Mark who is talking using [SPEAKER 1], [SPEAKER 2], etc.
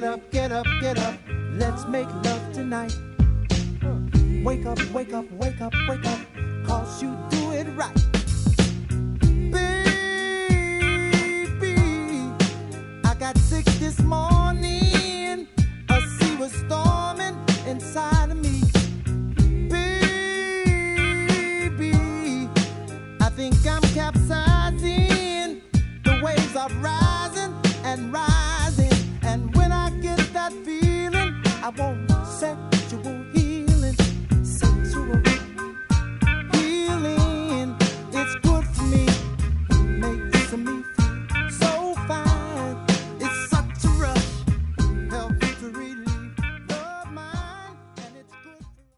[SPEAKER 1] up, get up, get up. Let's make love tonight. Wake up, wake up, wake up, wake up. 'Cause you do it right. Baby, I got sick this morning. A sea was storming inside of me. Baby, I think I'm capsizing. The waves are rising and rising. And when I get that feeling, I won't